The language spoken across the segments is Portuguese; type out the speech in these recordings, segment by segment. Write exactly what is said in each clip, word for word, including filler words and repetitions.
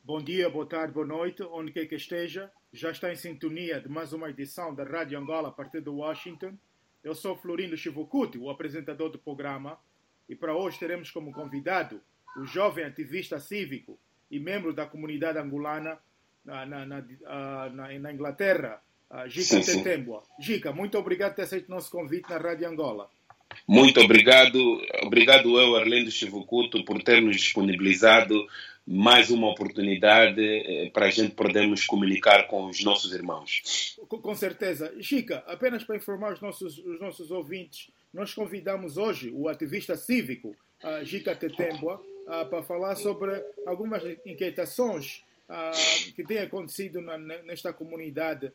Bom dia, boa tarde, boa noite, onde quer que esteja. Já está em sintonia de mais uma edição da Rádio Angola a partir de Washington. Eu sou Florindo Chivucuti, o apresentador do programa, e para hoje teremos como convidado o jovem ativista cívico e membro da comunidade angolana na, na, na, na, na Inglaterra, Gica Tetembwa. Gica, muito obrigado por ter aceito o nosso convite na Rádio Angola. Muito obrigado, obrigado eu, Arlindo Chivucuto, por ter nos disponibilizado mais uma oportunidade para a gente podermos comunicar com os nossos irmãos. Com, com certeza. Gica, apenas para informar os nossos, os nossos ouvintes, nós convidamos hoje o ativista cívico uh, Gica Tetembwa uh, para falar sobre algumas inquietações uh, que têm acontecido na, nesta comunidade,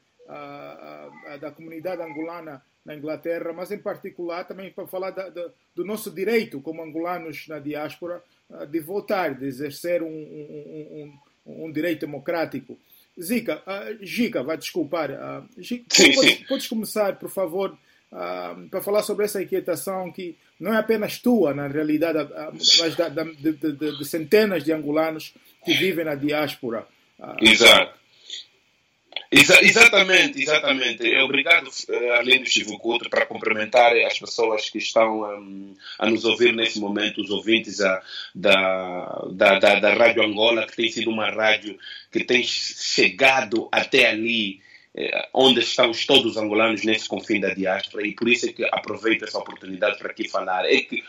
uh, uh, da comunidade angolana na Inglaterra, mas em particular também para falar da, da, do nosso direito como angolanos na diáspora de votar, de exercer um, um, um, um direito democrático. Zica, uh, Gica, vai desculpar. Uh, Gica, sim, podes, sim. podes começar, por favor, uh, para falar sobre essa inquietação que não é apenas tua, na realidade, uh, mas da, da, de, de, de centenas de angolanos que vivem na diáspora. Uh, Exato. Exa- exatamente, exatamente. Obrigado, Arlindo Chivucuto, para cumprimentar as pessoas que estão um, a nos ouvir nesse momento, os ouvintes a, da, da, da, da Rádio Angola, que tem sido uma rádio que tem chegado até ali, eh, onde estamos todos os angolanos nesse confim da diáspora, e por isso é que aproveito essa oportunidade para aqui falar. É que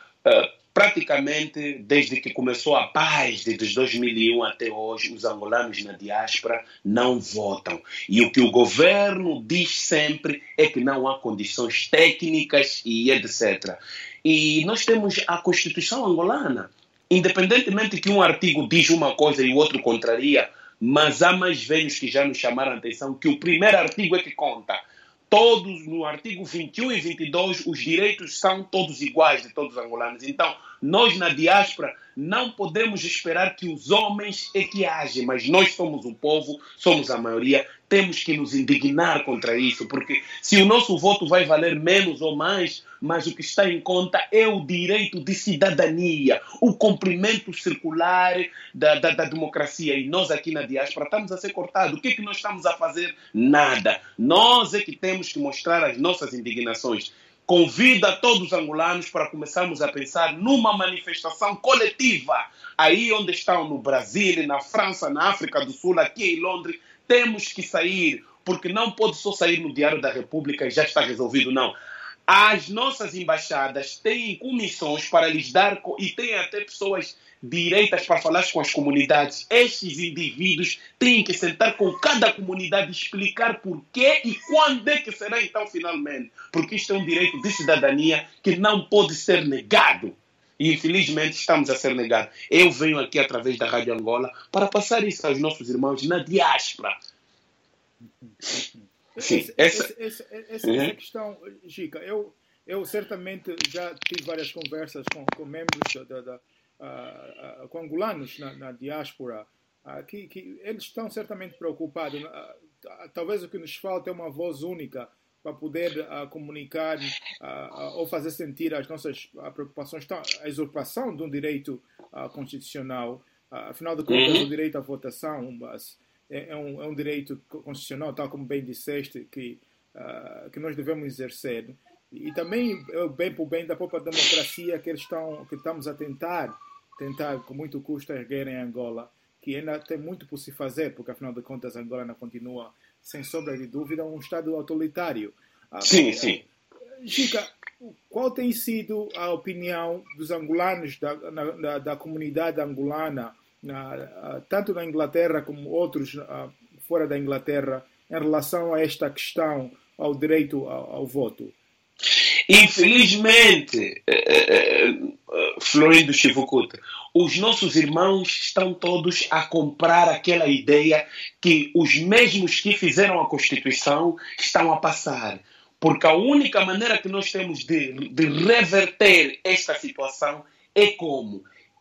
uh, praticamente, desde que começou a paz, desde dois mil e um até hoje, os angolanos na diáspora não votam. E o que o governo diz sempre é que não há condições técnicas e etcétera. E nós temos a Constituição angolana. Independentemente que um artigo diz uma coisa e o outro contraria, mas há mais velhos que já nos chamaram a atenção que o primeiro artigo é que conta. Todos, no artigo vinte e um e vinte e dois, os direitos são todos iguais de todos os angolanos. Então, nós na diáspora não podemos esperar que os homens é que agem, mas nós somos o povo, somos a maioria, temos que nos indignar contra isso, porque se o nosso voto vai valer menos ou mais, mas o que está em conta é o direito de cidadania, o cumprimento circular da, da, da democracia. E nós aqui na diáspora estamos a ser cortados. O que é que nós estamos a fazer? Nada. Nós é que temos que mostrar as nossas indignações. Convido a todos os angolanos para começarmos a pensar numa manifestação coletiva. Aí onde estão, no Brasil, na França, na África do Sul, aqui em Londres, temos que sair, porque não pode só sair no Diário da República e já está resolvido, não. As nossas embaixadas têm comissões para lhes dar, e têm até pessoas direitas para falar com as comunidades. Estes indivíduos têm que sentar com cada comunidade e explicar porquê e quando é que será então finalmente. Porque isto é um direito de cidadania que não pode ser negado. E infelizmente estamos a ser negados. Eu venho aqui através da Rádio Angola para passar isso aos nossos irmãos na diáspora. Sim, essa, essa, essa, essa, uhum. essa questão, Gica, eu, eu certamente já tive várias conversas com, com membros da, da, uh, uh, com angolanos na, na diáspora, uh, que, que eles estão certamente preocupados. Uh, talvez o que nos falta é uma voz única para poder uh, comunicar uh, uh, ou fazer sentir as nossas uh, preocupações, a usurpação de um direito uh, constitucional. Uh, afinal de contas, uhum. o direito à votação, mas É um, é um direito constitucional, tal como bem disseste, que, uh, que nós devemos exercer. E também é bem por bem da própria democracia que, eles estão, que estamos a tentar, tentar com muito custo erguer em Angola, que ainda tem muito por se fazer, porque afinal de contas Angola ainda continua, sem sombra de dúvida, um Estado autoritário. Uh, sim, sim. Gica, qual tem sido a opinião dos angolanos, da, na, da, da comunidade angolana, Na, tanto na Inglaterra como outros uh, fora da Inglaterra, em relação a esta questão, ao direito ao, ao voto? Infelizmente, eh, eh, Florindo Chivucuta, os nossos irmãos estão todos a comprar aquela ideia que os mesmos que fizeram a Constituição estão a passar. Porque a única maneira que nós temos de, de reverter esta situação é como?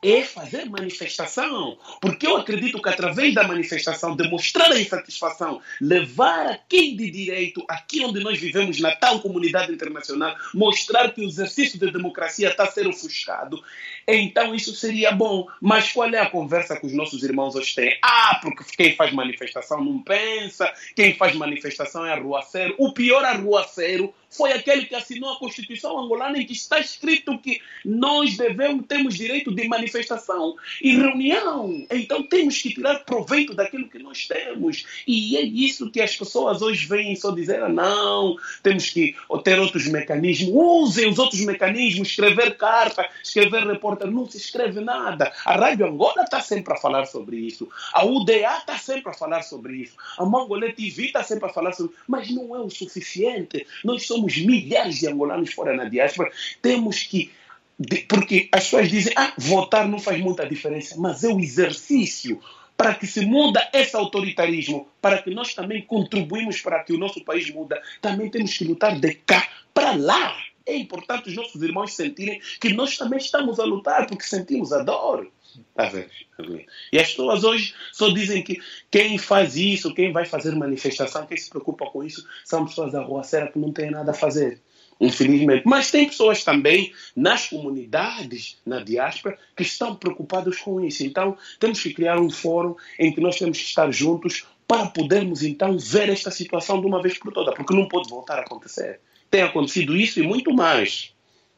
é fazer manifestação, porque eu acredito que através da manifestação, demonstrar a insatisfação, levar a quem de direito, aqui onde nós vivemos, na tal comunidade internacional, mostrar que o exercício da democracia está a ser ofuscado, então isso seria bom. Mas qual é a conversa que os nossos irmãos hoje têm? Ah, porque quem faz manifestação não pensa, quem faz manifestação é arruaceiro. O pior arruaceiro foi aquele que assinou a Constituição angolana, em que está escrito que nós devemos, temos direito de manifestação e reunião. Então temos que tirar proveito daquilo que nós temos. E é isso que as pessoas hoje vêm só dizer, ah, não, temos que ter outros mecanismos. Usem os outros mecanismos, escrever carta, escrever repórter, não se escreve nada. A Rádio Angola está sempre a falar sobre isso. A U D A está sempre a falar sobre isso. A Mongolê T V está sempre a falar sobre isso. Mas não é o suficiente. Nós somos milhares de angolanos fora na diáspora, temos que, porque as pessoas dizem, ah, votar não faz muita diferença, mas é o exercício para que se muda esse autoritarismo, para que nós também contribuímos para que o nosso país muda, também temos que lutar de cá para lá. É importante os nossos irmãos sentirem que nós também estamos a lutar, porque sentimos a dor. Tá vendo? E as pessoas hoje só dizem que quem faz isso, quem vai fazer manifestação, quem se preocupa com isso, são pessoas arruaceiras que não têm nada a fazer. Infelizmente. Mas tem pessoas também nas comunidades, na diáspora, que estão preocupadas com isso. Então, temos que criar um fórum em que nós temos que estar juntos para podermos, então, ver esta situação de uma vez por todas, porque não pode voltar a acontecer. Tem acontecido isso e muito mais.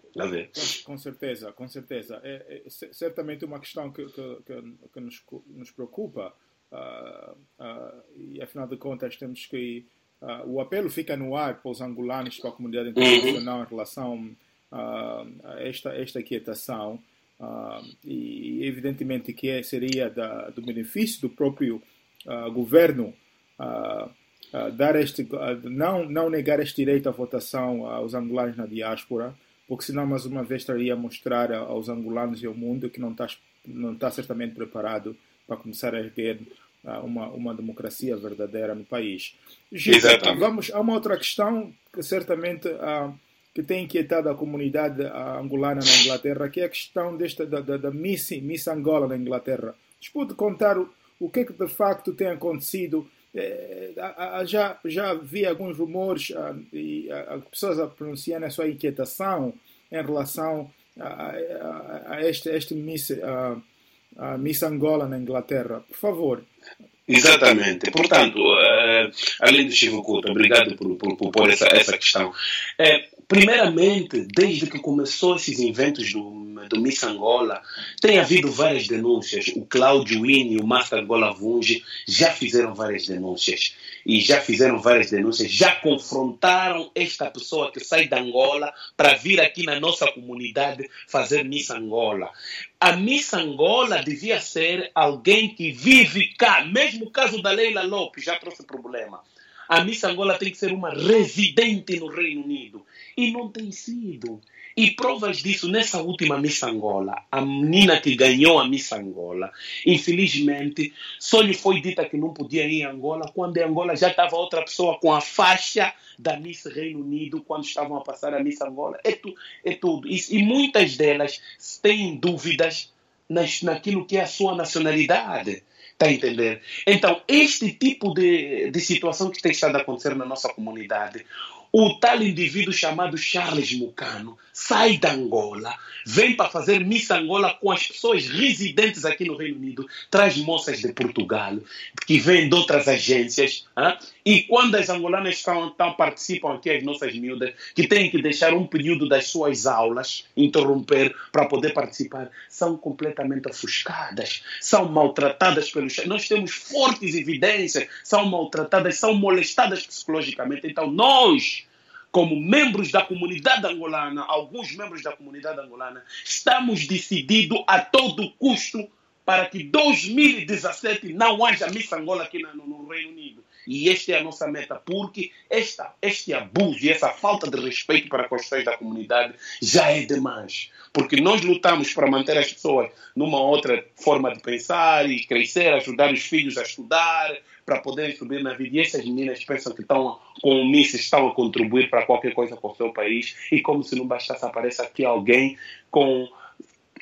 Com, com certeza, com certeza. É, é certamente uma questão que, que, que, que nos, nos preocupa. Uh, uh, e, afinal de contas, temos que... Uh, o apelo fica no ar para os angolanos, para a comunidade internacional em relação uh, a esta, esta quietação. Uh, e, evidentemente, que é, seria da, do benefício do próprio uh, governo uh, uh, dar este, uh, não, não negar este direito à votação aos angolanos na diáspora, porque senão, mais uma vez, estaria a mostrar aos angolanos e ao mundo que não está, não está certamente preparado para começar a erguer uh, uma, uma democracia verdadeira no país. Gica, vamos a uma outra questão que certamente uh, que tem inquietado a comunidade uh, angolana na Inglaterra, que é a questão desta, da, da, da Miss, Miss Angola na Inglaterra. Você pode contar o, o que, é que de facto tem acontecido? Eh, já, já vi alguns rumores uh, e uh, pessoas a pronunciarem a sua inquietação em relação a, a, a este, este Miss, uh, a Miss Angola na Inglaterra. Por favor. Exatamente. Portanto, uh, além do Chivo Couto, obrigado por, por, por pôr essa, essa questão. Uh, primeiramente, desde que começou esses inventos do, do Miss Angola, tem havido várias denúncias. O Cláudio Wynne e o Master Angola Vunge já fizeram várias denúncias. E já fizeram várias denúncias, já confrontaram esta pessoa que sai da Angola para vir aqui na nossa comunidade fazer Miss Angola. A Miss Angola devia ser alguém que vive cá. Mesmo o caso da Leila Lopes já trouxe problema. A Miss Angola tem que ser uma residente no Reino Unido. E não tem sido. E provas disso, nessa última Miss Angola, a menina que ganhou a Miss Angola, infelizmente, só lhe foi dita que não podia ir em Angola, quando em Angola já estava outra pessoa com a faixa da Miss Reino Unido, quando estavam a passar a Miss Angola. É, tu, é tudo. E, e muitas delas têm dúvidas nas, naquilo que é a sua nacionalidade. Está a entender? Então, este tipo de, de situação que tem estado a acontecer na nossa comunidade, o tal indivíduo chamado Charles Mucano sai da Angola, vem para fazer Miss Angola com as pessoas residentes aqui no Reino Unido, traz moças de Portugal, que vêm de outras agências, hein? E quando as angolanas estão, estão, participam aqui, as nossas miúdas, que têm que deixar um período das suas aulas, interromper para poder participar, são completamente ofuscadas, são maltratadas pelos... Nós temos fortes evidências, são maltratadas, são molestadas psicologicamente. Então nós, como membros da comunidade angolana, alguns membros da comunidade angolana, estamos decididos a todo custo para que dois mil e dezassete não haja Miss Angola aqui no, no Reino Unido. E esta é a nossa meta, porque esta, este abuso e essa falta de respeito para as pessoas da comunidade já é demais. Porque nós lutamos para manter as pessoas numa outra forma de pensar e crescer, ajudar os filhos a estudar, para poderem subir na vida. E essas meninas pensam que estão com o Miss, estão a contribuir para qualquer coisa para o seu país. E como se não bastasse, aparece aqui alguém com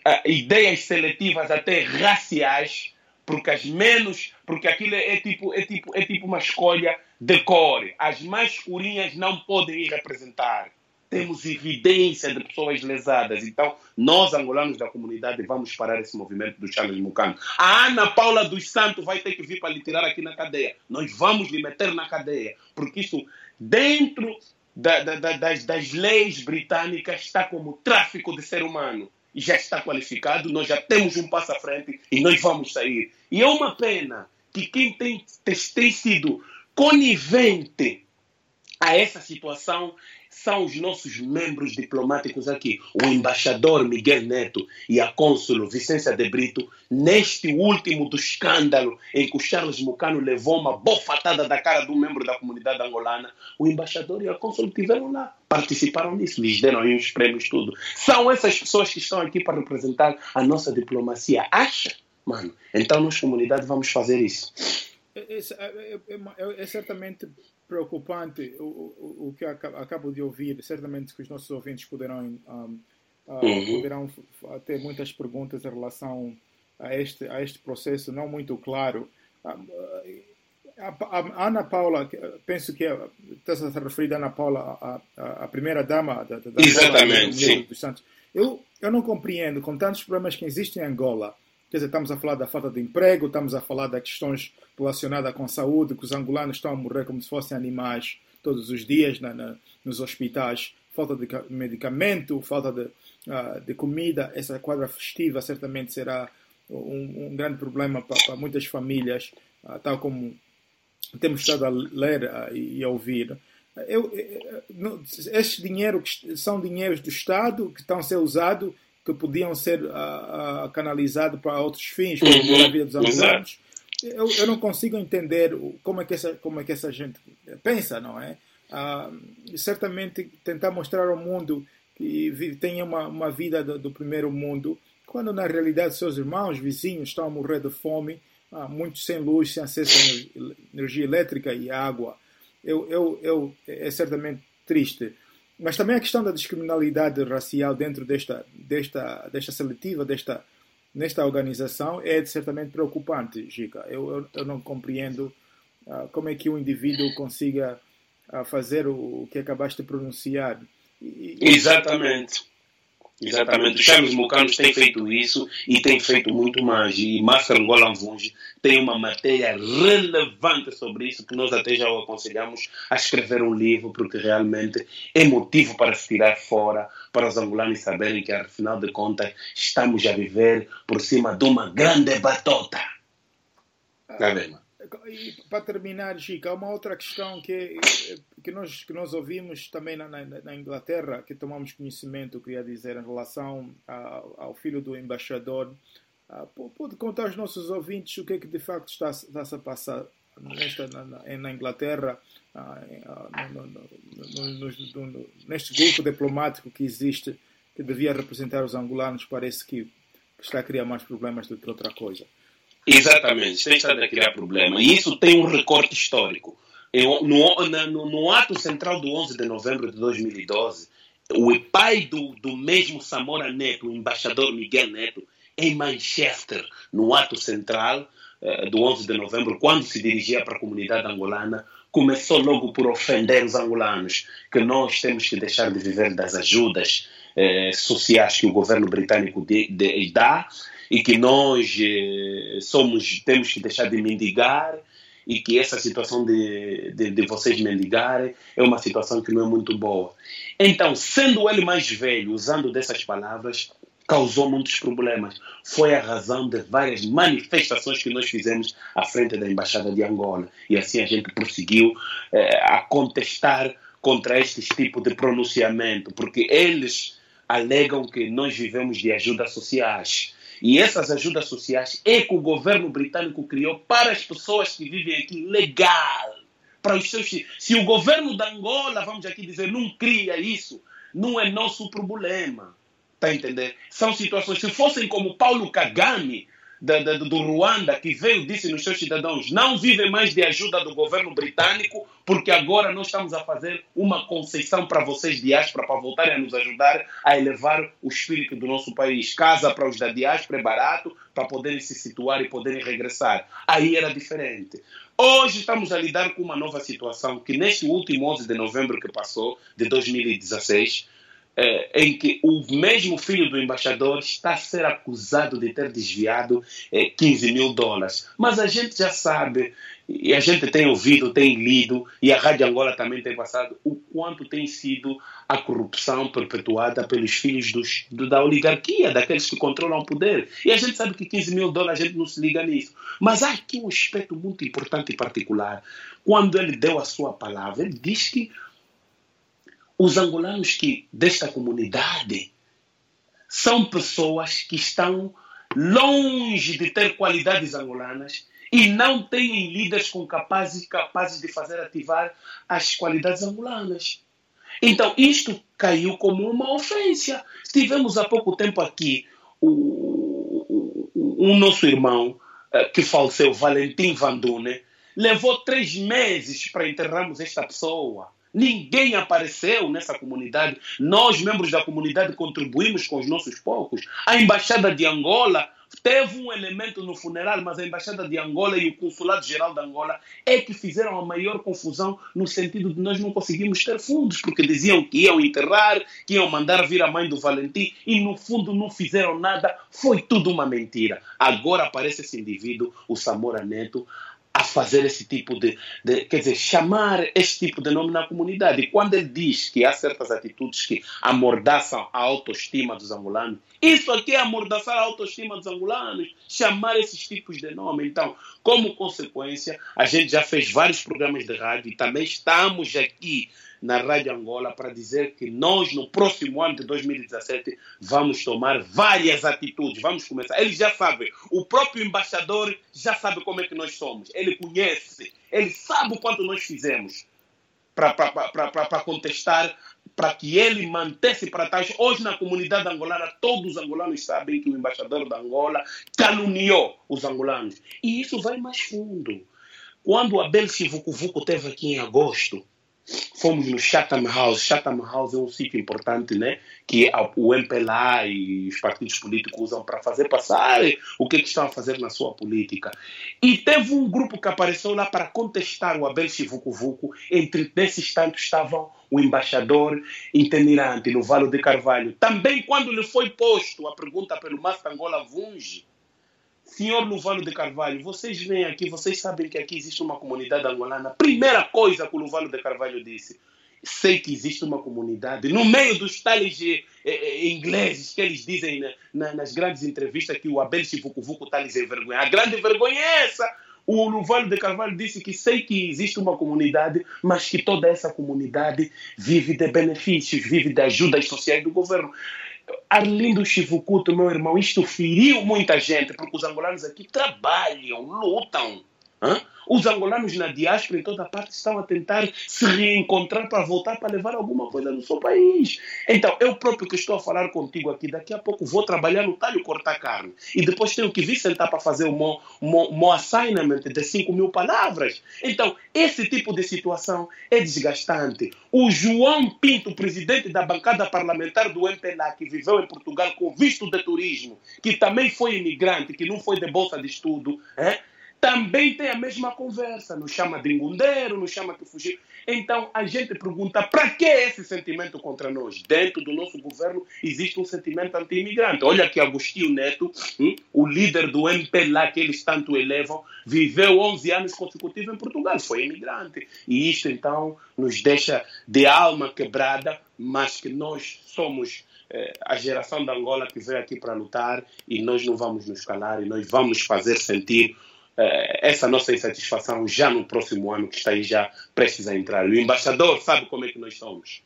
uh, ideias seletivas até raciais, porque as menos, porque aquilo é tipo, é tipo, é tipo uma escolha de cor. As mais escurinhas não podem ir representar. Temos evidência de pessoas lesadas. Então, nós, angolanos da comunidade, vamos parar esse movimento do Charles Mukano. A Ana Paula dos Santos vai ter que vir para lhe tirar aqui na cadeia. Nós vamos lhe meter na cadeia. Porque isso, dentro da, da, da, das, das leis britânicas, está como tráfico de ser humano. E já está qualificado, nós já temos um passo à frente e nós vamos sair. E é uma pena que quem tem, tem, tem sido conivente a essa situação são os nossos membros diplomáticos aqui. O embaixador Miguel Neto e a cônsul Vicência de Brito, neste último do escândalo em que o Charles Mukano levou uma bofatada da cara de um membro da comunidade angolana, o embaixador e a cônsul estiveram lá, participaram nisso, lhes deram aí uns prêmios, tudo. São essas pessoas que estão aqui para representar a nossa diplomacia. Acha? Mano, então nós, comunidade, vamos fazer isso. É, é, é, é certamente preocupante o, o, o que acabo de ouvir. Certamente que os nossos ouvintes poderão, um, uh, uhum. poderão ter muitas perguntas em relação a este, a este processo não muito claro. A, a, a Ana Paula, penso que estás a se referir a Ana Paula, a, a, a primeira dama da, da Exatamente, sim. dos Santos. Eu, eu não compreendo, com tantos problemas que existem em Angola. Quer dizer, estamos a falar da falta de emprego, estamos a falar das questões relacionadas com a saúde, que os angolanos estão a morrer como se fossem animais todos os dias na, na, nos hospitais, falta de medicamento, falta de, uh, de comida. Essa quadra festiva certamente será um, um grande problema para, para muitas famílias, uh, tal como temos estado a ler uh, e a ouvir. Eu, eu, eu, estes dinheiros são dinheiros do Estado que estão a ser usados, que podiam ser uh, uh, canalizados para outros fins, para uhum. a vida dos angolanos. Eu, eu não consigo entender como é que essa, como é que essa gente pensa, não é? Uh, certamente tentar mostrar ao mundo que tem uma, uma vida do, do primeiro mundo, quando na realidade seus irmãos, vizinhos, estão a morrer de fome, uh, muitos sem luz, sem acesso a energia elétrica e água. Eu, eu, eu, é certamente triste. Mas também a questão da discriminalidade racial dentro desta, desta, desta seletiva, desta, nesta organização, é certamente preocupante, Gica. Eu, eu, eu não compreendo uh, como é que um indivíduo consiga uh, fazer o, o que acabaste de pronunciar. E, Exatamente. Exatamente. Os Charles Mukano têm feito isso e têm feito muito mais. E Master Ngola Mvunji tem uma matéria relevante sobre isso que nós até já o aconselhamos a escrever um livro, porque realmente é motivo para se tirar fora, para os angolanos saberem que, afinal de contas, estamos a viver por cima de uma grande batota. Está vendo? E para terminar, Chico, há uma outra questão que, que, nós, que nós ouvimos também na, na, na Inglaterra, que tomamos conhecimento, queria dizer, em relação ao, ao filho do embaixador. Uh, pode contar aos nossos ouvintes o que é que de facto está, está a passar nesta, na, na Inglaterra, uh, no, no, no, no, no, neste grupo diplomático que existe, que devia representar os angolanos, parece que está a criar mais problemas do que outra coisa. Exatamente, tem estado a criar problema. E isso tem um recorte histórico. Eu, no, no, no ato central do onze de novembro de dois mil e doze, o pai do, do mesmo Samora Neto, o embaixador Miguel Neto, em Manchester, no ato central uh, do onze de novembro, quando se dirigia para a comunidade angolana, começou logo por ofender os angolanos, que nós temos que deixar de viver das ajudas uh, sociais que o governo britânico de, de, dá, e que nós eh, somos, temos que deixar de mendigar, e que essa situação de, de, de vocês mendigarem é uma situação que não é muito boa. Então, sendo ele mais velho, usando dessas palavras, causou muitos problemas. Foi a razão de várias manifestações que nós fizemos à frente da Embaixada de Angola. E assim a gente prosseguiu eh, a contestar contra este tipo de pronunciamento, porque eles alegam que nós vivemos de ajudas sociais. E essas ajudas sociais é que o governo britânico criou para as pessoas que vivem aqui legal. Para os seus... Se o governo da Angola, vamos aqui dizer, não cria isso, não é nosso problema. Está a entender? São situações, se fossem como Paulo Kagame, da, da, do Ruanda, que veio, disse nos seus cidadãos, não vivem mais de ajuda do governo britânico, porque agora nós estamos a fazer uma concessão para vocês, diáspora, para voltarem a nos ajudar a elevar o espírito do nosso país. Casa para os da diáspora é barato, para poderem se situar e poderem regressar. Aí era diferente. Hoje estamos a lidar com uma nova situação, que neste último onze de novembro que passou, de dois mil e dezesseis, Eh, em que o mesmo filho do embaixador está a ser acusado de ter desviado eh, quinze mil dólares. Mas a gente já sabe, e a gente tem ouvido, tem lido, e a Rádio Angola também tem passado, o quanto tem sido a corrupção perpetuada pelos filhos dos, do, da oligarquia, daqueles que controlam o poder. E a gente sabe que quinze mil dólares a gente não se liga nisso. Mas há aqui um aspecto muito importante e particular. Quando ele deu a sua palavra, ele diz que os angolanos que, desta comunidade são pessoas que estão longe de ter qualidades angolanas e não têm líderes com capazes, capazes de fazer ativar as qualidades angolanas. Então, isto caiu como uma ofensa. Tivemos há pouco tempo aqui o, o, o nosso irmão uh, que faleceu, Valentim Vandune, levou três meses para enterrarmos esta pessoa. Ninguém apareceu nessa comunidade. Nós, membros da comunidade, contribuímos com os nossos poucos. A Embaixada de Angola teve um elemento no funeral, mas a Embaixada de Angola e o Consulado-Geral de Angola é que fizeram a maior confusão no sentido de nós não conseguimos ter fundos, porque diziam que iam enterrar, que iam mandar vir a mãe do Valentim e, no fundo, não fizeram nada. Foi tudo uma mentira. Agora aparece esse indivíduo, o Samora Neto, a fazer esse tipo de, de... Quer dizer, chamar esse tipo de nome na comunidade. E quando ele diz que há certas atitudes que amordaçam a autoestima dos angolanos, isso aqui é amordaçar a autoestima dos angolanos, chamar esses tipos de nome. Então, como consequência, a gente já fez vários programas de rádio e também estamos aqui na Rádio Angola para dizer que nós, no próximo ano de dois mil e dezessete, vamos tomar várias atitudes. Vamos começar. Ele já sabe, o próprio embaixador já sabe como é que nós somos. Ele conhece, ele sabe o quanto nós fizemos para contestar, para que ele mantesse para trás. Hoje, na comunidade angolana, todos os angolanos sabem que o embaixador da Angola caluniou os angolanos. E isso vai mais fundo. Quando Abel Chivukuvuku esteve aqui em agosto, fomos no Chatham House. Chatham House é um sítio importante, né, que o M P L A e os partidos políticos usam para fazer passar o que, é que estão a fazer na sua política. E teve um grupo que apareceu lá para contestar o Abel Chivukuvuku. Entre esses tantos estavam o embaixador itinerante no Vale de Carvalho. Também quando lhe foi posto a pergunta pelo Master Angola Vunge, senhor Luvalo de Carvalho, vocês vêm aqui, vocês sabem que aqui existe uma comunidade angolana. Primeira coisa que o Luvalo de Carvalho disse, sei que existe uma comunidade, no meio dos tales eh, eh, ingleses que eles dizem na, na, nas grandes entrevistas que o Abel Chivukuvuku está lhes envergonhando. A grande vergonha é essa. O Luvalo de Carvalho disse que sei que existe uma comunidade, mas que toda essa comunidade vive de benefícios, vive de ajudas sociais do governo. Arlindo Chivukuto, meu irmão, isto feriu muita gente, porque os angolanos aqui trabalham, lutam. Hã? Os angolanos na diáspora, em toda parte, estão a tentar se reencontrar para voltar para levar alguma coisa no seu país. Então, eu próprio que estou a falar contigo aqui, daqui a pouco vou trabalhar no talho cortar carne. E depois tenho que vir sentar para fazer o meu, meu, meu assignment de cinco mil palavras. Então, esse tipo de situação é desgastante. O João Pinto, presidente da bancada parlamentar do M P L A, que viveu em Portugal com visto de turismo, que também foi imigrante, que não foi de bolsa de estudo, é? Também tem a mesma conversa, nos chama de engundeiro, nos chama que fugir. Então a gente pergunta, para que esse sentimento contra nós? Dentro do nosso governo existe um sentimento anti-imigrante. Olha que Agostinho Neto, hum, o líder do M P L A que eles tanto elevam, viveu onze anos consecutivos em Portugal, foi imigrante. E isto então nos deixa de alma quebrada, mas que nós somos eh, a geração da Angola que veio aqui para lutar e nós não vamos nos calar e nós vamos fazer sentir essa nossa insatisfação já no próximo ano, que está aí já prestes a entrar. O embaixador sabe como é que nós somos.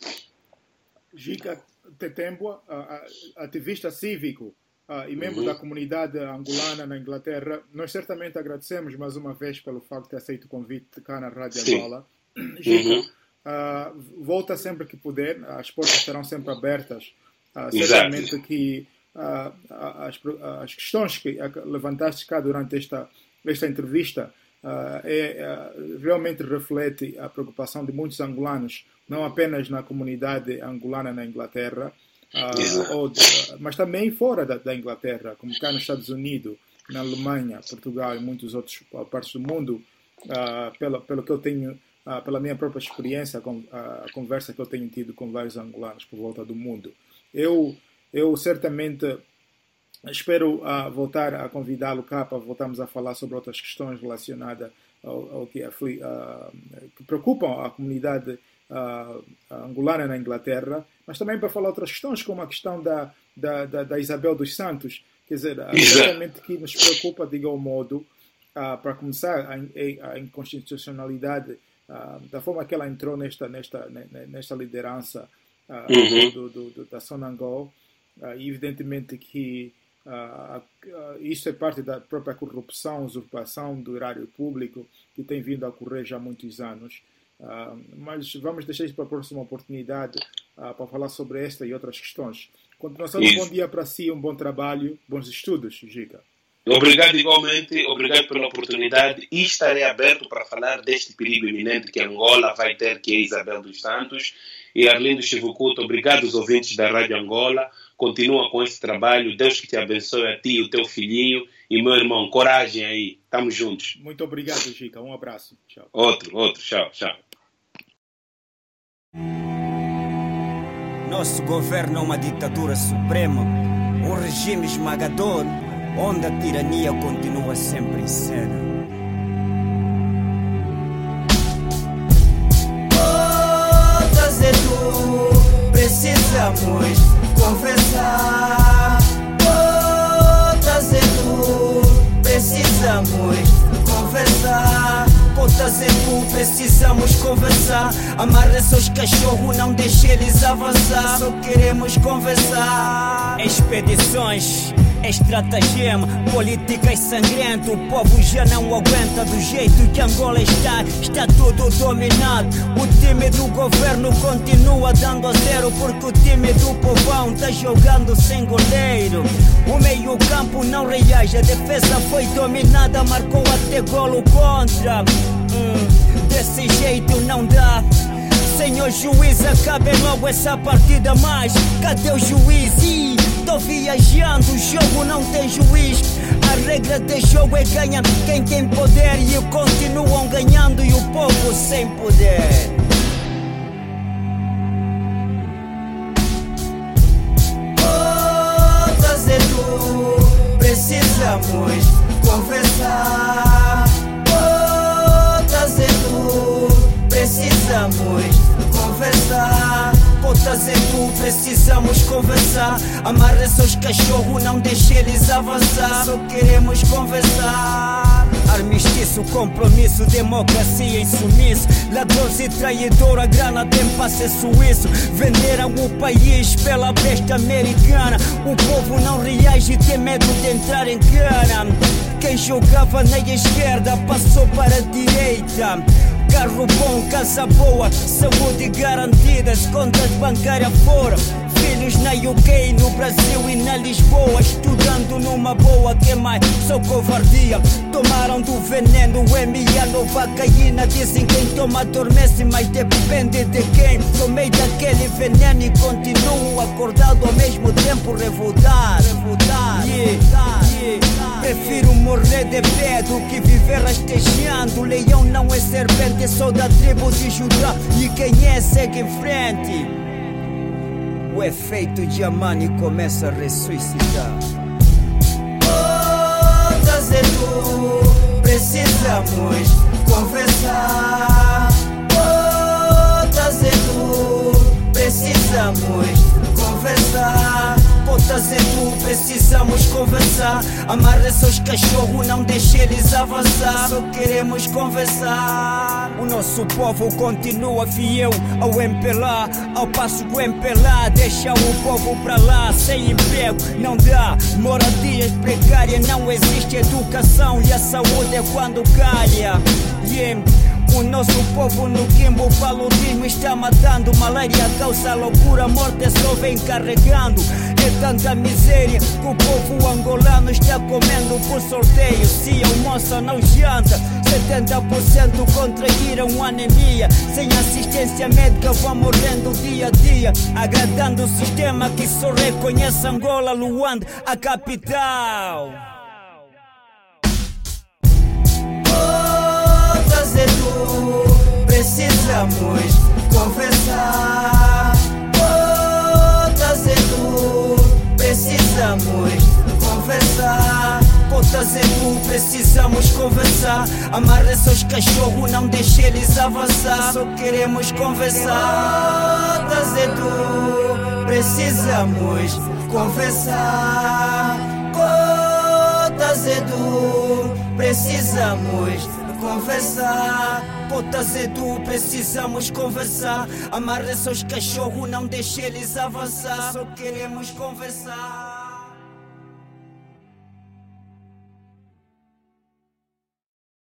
Gica Tetembua, ativista cívico uh, e membro uhum. da comunidade angolana na Inglaterra, nós certamente agradecemos mais uma vez pelo facto de ter aceito o convite cá na Rádio Sim. Angola. Gica, uhum. uh, volta sempre que puder, as portas estarão sempre abertas. Uh, certamente que uh, as, as questões que levantaste cá durante esta, esta entrevista uh, é, uh, realmente reflete a preocupação de muitos angolanos, não apenas na comunidade angolana na Inglaterra, uh, ou de, mas também fora da, da Inglaterra, como cá nos Estados Unidos, na Alemanha, Portugal e muitas outras partes do mundo, uh, pelo, pelo que eu tenho, uh, pela minha própria experiência, com, uh, a conversa que eu tenho tido com vários angolanos por volta do mundo. Eu, eu certamente espero uh, voltar a convidá-lo cá para voltarmos a falar sobre outras questões relacionadas ao, ao que, uh, que preocupam a comunidade uh, angolana na Inglaterra, mas também para falar outras questões, como a questão da, da, da, da Isabel dos Santos. Quer dizer, exatamente que nos preocupa de igual modo, uh, para começar, a, a inconstitucionalidade uh, da forma que ela entrou nesta, nesta, nesta liderança uh, uhum. do, do, do, da Sonangol, uh, e evidentemente que uh, uh, isso é parte da própria corrupção, usurpação do erário público que tem vindo a ocorrer já há muitos anos. Uh, mas vamos deixar isso para a próxima oportunidade uh, para falar sobre esta e outras questões. Continuação, um bom dia para si, um bom trabalho, bons estudos, Gica. Obrigado igualmente, obrigado pela oportunidade e estarei aberto para falar deste perigo iminente que Angola vai ter, que é Isabel dos Santos. E Arlindo Chivukuto, obrigado aos ouvintes da Rádio Angola, continua com esse trabalho, Deus que te abençoe a ti e o teu filhinho, e meu irmão, coragem aí, estamos juntos. Muito obrigado, Gica, um abraço, tchau. Outro, outro, tchau, tchau. Nosso governo é uma ditadura suprema, um regime esmagador, onde a tirania continua sempre em cena. Oh, Tazedu, precisamos conversar. Oh, Tazedu, precisamos conversar. Tazedu, precisamos conversar. Amarra seus cachorros, não deixe eles avançar. Só queremos conversar. Expedições, estratagema, políticas sangrento. O povo já não aguenta do jeito que Angola está. Está tudo dominado. O time do governo continua dando a zero, porque o time do povão está jogando sem goleiro. O meio campo não reage, a defesa foi dominada, marcou até golo contra. Hum, desse jeito não dá. Senhor juiz, acabe logo essa partida, mas cadê o juiz? Ih, tô viajando, o jogo não tem juiz. A regra de jogo é ganhar quem tem poder, e continuam ganhando e o povo sem poder. Oh, Tazedu, precisamos conversar. Oh, Tazedu, precisamos conversar. Oh, Tazedu, precisamos conversar. Amarra seus cachorros, não deixe eles avançar. Só queremos conversar. Armistício, compromisso, democracia em sumiço. Ladrões e traidor, a grana tem passe suíço. Venderam o país pela besta americana. O povo não reage, tem medo de entrar em cana. Quem jogava na esquerda passou para a direita. Carro bom, casa boa, saúde garantida, contas bancárias fora. Filhos na U K, no Brasil e na Lisboa, estudando numa boa, que mais? Só covardia. Tomaram do veneno, M e a novacaína. Dizem que quem toma adormece, mas depende de quem. Tomei daquele veneno e continuo acordado, ao mesmo tempo revoltado. Revoltado, yeah, yeah. Prefiro morrer de pé do que viver rastejando. Leão não é serpente, sou da tribo de Judá, e quem é segue em frente. O efeito de Amani começa a ressuscitar. Oh, Tazedu, precisamos conversar. Oh, Tazedu, precisamos conversar. Oh, Tazedu, precisamos conversar. Amarra seus cachorros, não deixe eles avançar. Só queremos conversar. O nosso povo continua fiel ao M P L A, ao passo que o M P L A deixa o povo pra lá. Sem emprego não dá, moradias precárias, não existe educação, e a saúde é quando calha. Yeah. O nosso povo no quimbo, o paludismo está matando. Malária causa loucura, a morte só vem carregando. É tanta miséria que o povo angolano está comendo por sorteio. Se almoça, não janta. setenta por cento contraíram anemia. Sem assistência médica vão morrendo dia a dia. Agradando o sistema que só reconhece Angola, Luanda, a capital. Oh, Tazedu, precisamos conversar. Oh, Tazedu, precisamos conversar. Oh, Tazedu, precisamos conversar. Amarra seus cachorros, não deixe eles avançar. Só queremos conversar. Oh, Tazedu, precisamos conversar. Oh, Tazedu, precisamos conversar. Oh, Tazedu, precisamos conversar. Amarra seus cachorros, não deixe eles avançar. Só queremos conversar.